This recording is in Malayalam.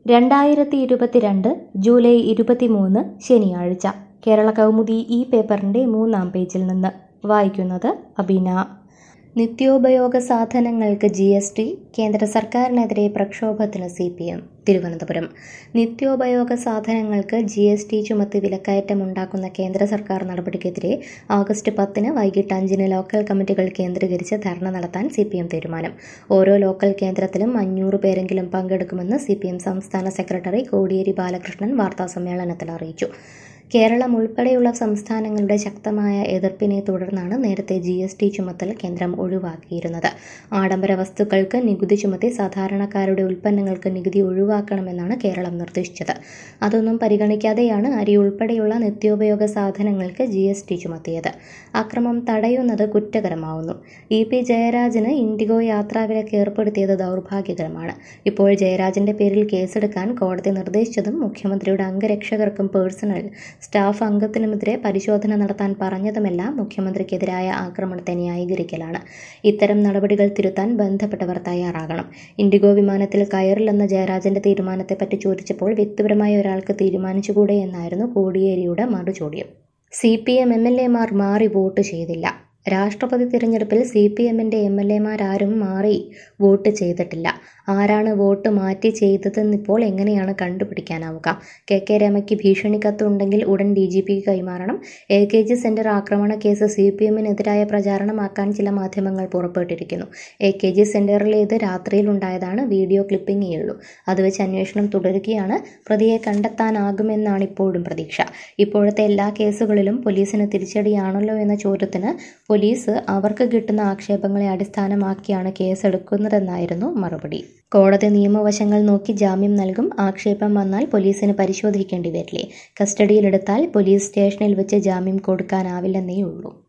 2022 ജൂലൈ 23 ശനിയാഴ്ച കേരള കൗമുദി ഈ പേപ്പറിന്റെ 3-ാം പേജിൽ നിന്ന് വായിക്കുന്നത് അബീന. നിത്യോപയോഗ സാധനങ്ങൾക്ക് GST, കേന്ദ്ര സർക്കാരിനെതിരെ പ്രക്ഷോഭത്തിന് CPM. തിരുവനന്തപുരം. നിത്യോപയോഗ സാധനങ്ങൾക്ക് GST ചുമത്തി വിലക്കയറ്റമുണ്ടാക്കുന്ന കേന്ദ്ര സർക്കാർ നടപടിക്കെതിരെ ഓഗസ്റ്റ് 10 വൈകിട്ട് 5 ലോക്കൽ കമ്മിറ്റികൾ കേന്ദ്രീകരിച്ച് ധർണ നടത്താൻ CPM തീരുമാനം. ഓരോ ലോക്കൽ കേന്ദ്രത്തിലും 500 പേരെങ്കിലും പങ്കെടുക്കുമെന്ന് CPM സംസ്ഥാന സെക്രട്ടറി കോടിയേരി ബാലകൃഷ്ണൻ വാർത്താസമ്മേളനത്തിൽ അറിയിച്ചു. കേരളം ഉൾപ്പെടെയുള്ള സംസ്ഥാനങ്ങളുടെ ശക്തമായ എതിർപ്പിനെ തുടർന്നാണ് നേരത്തെ GST ചുമത്തൽ കേന്ദ്രം ഒഴിവാക്കിയിരുന്നത്. ആഡംബര വസ്തുക്കൾക്ക് നികുതി ചുമത്തി സാധാരണക്കാരുടെ ഉൽപ്പന്നങ്ങൾക്ക് നികുതി ഒഴിവാക്കണമെന്നാണ് കേരളം നിർദ്ദേശിച്ചത്. അതൊന്നും പരിഗണിക്കാതെയാണ് അരി ഉൾപ്പെടെയുള്ള നിത്യോപയോഗ സാധനങ്ങൾക്ക് GST ചുമത്തിയത്. അക്രമം തടയുന്നത് കുറ്റകരമാവുന്നു. EP ജയരാജന് ഇൻഡിഗോ യാത്രാവിലക്ക് ഏർപ്പെടുത്തിയത് ദൗർഭാഗ്യകരമാണ്. ഇപ്പോൾ ജയരാജന്റെ പേരിൽ കേസെടുക്കാൻ കോടതി നിർദ്ദേശിച്ചതും മുഖ്യമന്ത്രിയുടെ അംഗരക്ഷകർക്കും പേഴ്സണൽ സ്റ്റാഫ് അംഗത്തിനുമെതിരെ പരിശോധന നടത്താൻ പറഞ്ഞതുമെല്ലാം മുഖ്യമന്ത്രിക്കെതിരായ ആക്രമണത്തെ ന്യായീകരിക്കലാണ്. ഇത്തരം നടപടികൾ തിരുത്താൻ ബന്ധപ്പെട്ടവർ തയ്യാറാകണം. ഇൻഡിഗോ വിമാനത്തിൽ കയറില്ലെന്ന ജയരാജന്റെ തീരുമാനത്തെപ്പറ്റി ചോദിച്ചപ്പോൾ വ്യക്തിപരമായ ഒരാൾക്ക് തീരുമാനിച്ചുകൂടെ എന്നായിരുന്നു കോടിയേരിയുടെ മറുചോദ്യം. CPM MLA-മാർ മാറി വോട്ട് ചെയ്തില്ല. രാഷ്ട്രപതി തിരഞ്ഞെടുപ്പിൽ CPM-ന്റെ MLA-മാരാരും മാറി വോട്ട് ചെയ്തിട്ടില്ല. ആരാണ് വോട്ട് മാറ്റി ചെയ്തതെന്നിപ്പോൾ എങ്ങനെയാണ് കണ്ടുപിടിക്കാനാവുക? KK രമയ്ക്ക് ഭീഷണി കത്തുണ്ടെങ്കിൽ ഉടൻ DGPക്ക് കൈമാറണം. AKG സെന്റർ ആക്രമണ കേസ് CPM-നെതിരായ പ്രചാരണമാക്കാൻ ചില മാധ്യമങ്ങൾ പുറപ്പെട്ടിരിക്കുന്നു. AKG സെന്ററിലേത് രാത്രിയിലുണ്ടായതാണ്. വീഡിയോ ക്ലിപ്പിംഗേയുള്ളൂ. അത് വെച്ച് അന്വേഷണം തുടരുകയാണ്. പ്രതിയെ കണ്ടെത്താനാകുമെന്നാണ് ഇപ്പോഴും പ്രതീക്ഷ. ഇപ്പോഴത്തെ എല്ലാ കേസുകളിലും പോലീസിന് തിരിച്ചടിയാണല്ലോ എന്ന ചോദ്യത്തിന് പോലീസ് അവർക്ക് കിട്ടുന്ന ആക്ഷേപങ്ങളെ അടിസ്ഥാനമാക്കിയാണ് കേസെടുക്കുന്നതെന്നായിരുന്നു മറുപടി. കോടതി നിയമവശങ്ങൾ നോക്കി ജാമ്യം നൽകും. ആക്ഷേപം വന്നാൽ പോലീസിന് പരിശോധിക്കേണ്ടി വരില്ലേ? കസ്റ്റഡിയിലെടുത്താൽ പോലീസ് സ്റ്റേഷനിൽ വെച്ച് ജാമ്യം കൊടുക്കാനാവില്ലെന്നേ ഉള്ളൂ.